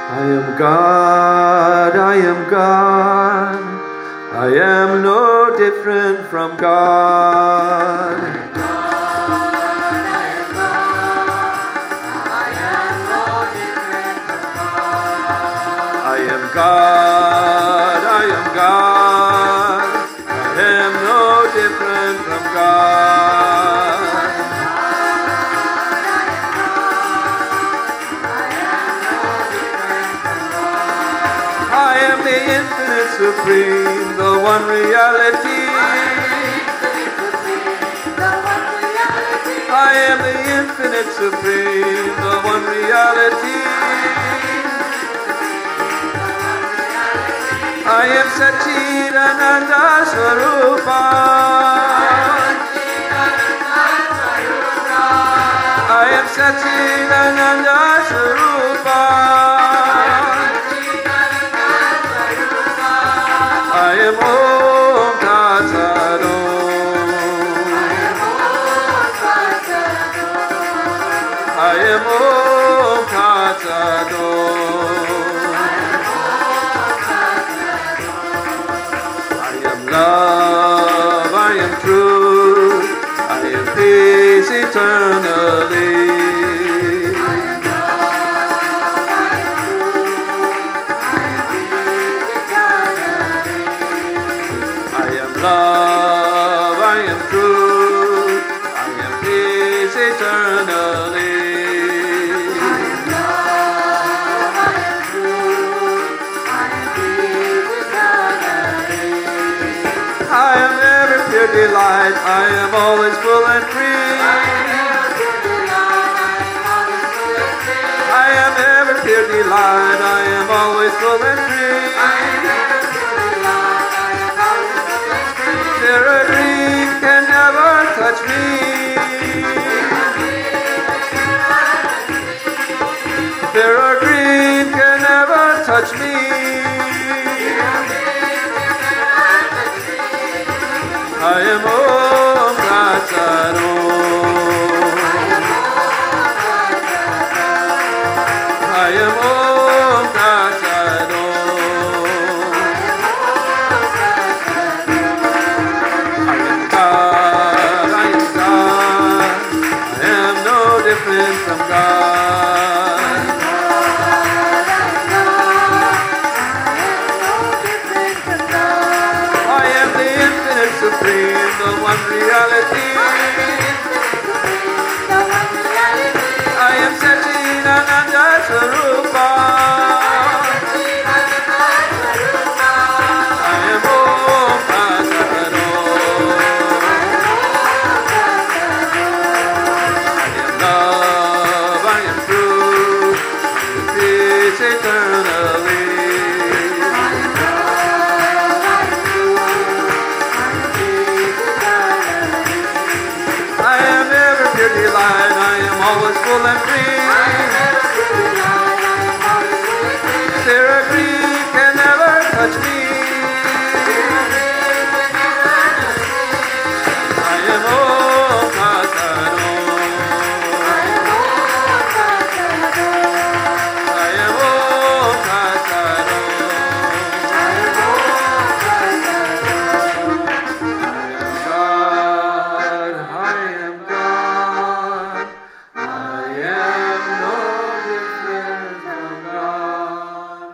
I am God, I am God, I am no different from God. I am God, I am God, I am no different from God. I am the infinite supreme, the one reality. I am the infinite supreme, the one reality. I am Satchidananda Swarupa. I am Satchidananda Swarupa. I am Om Tat Sat Om. I am Om Tat Sat Om. I am love, I am truth, I am peace eternally. Love, I am truth, I am peace eternally. I am love, I am truth, I am peace eternally. I am ever pure delight, I am always full and free. I am ever pure delight, I am always full and free. Fear or grief can never touch me. Fear or grief can never touch me. I am Om Tat Sat Om. I am Om Tat Sat Om. Different from God. I am the infinite supreme, the one reality. I am Satchidananda Swarupa. I am Om Tat Sat Om. Love, I am truth, peace eternal.